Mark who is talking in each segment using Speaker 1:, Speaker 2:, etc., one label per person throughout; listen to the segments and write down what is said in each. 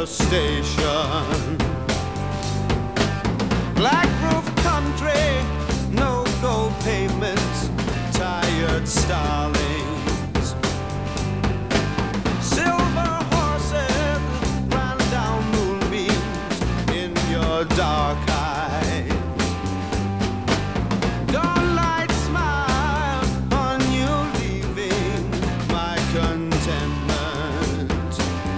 Speaker 1: the station. Black roof country, no gold pavements, tired starlings. Silver horses ran down moonbeams in your dark eyes. Dawnlight smile on you leaving my contentment.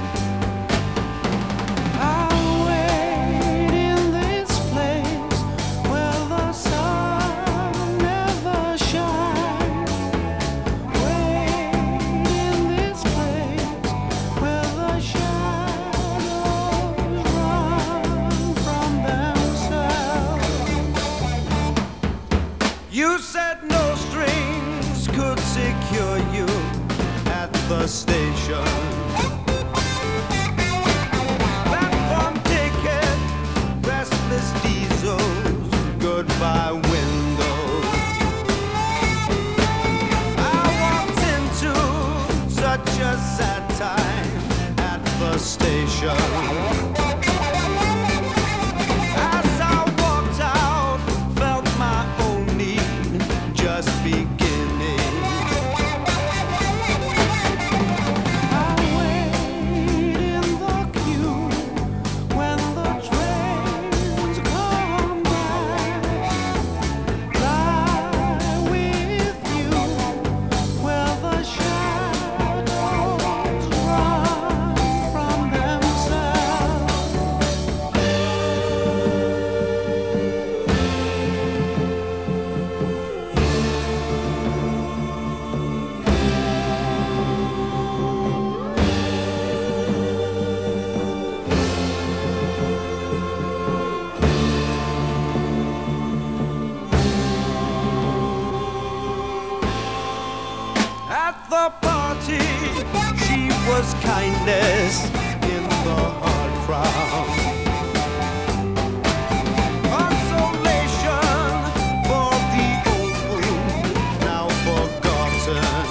Speaker 1: I'll wait in this place where the sun never shines. Wait in this place where the shadows run from themselves. You said no strings could secure you at the station. Platform ticket, restless diesels, goodbye windows. I walked into such a sad time at the station. As I walked out, felt my own need just beginning. I wait in the queue when the trains come back. Lie with you where the shadows run from themselves. At the party, she was kindness in the hard crowd. Consolation for the old wound now forgotten.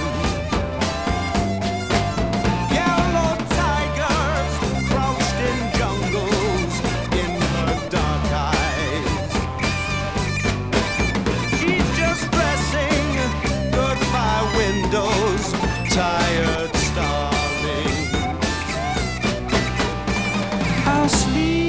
Speaker 1: Yellow tigers crouched in jungles in her dark eyes. She's just dressing goodbye windows, tired starling. I'll sleep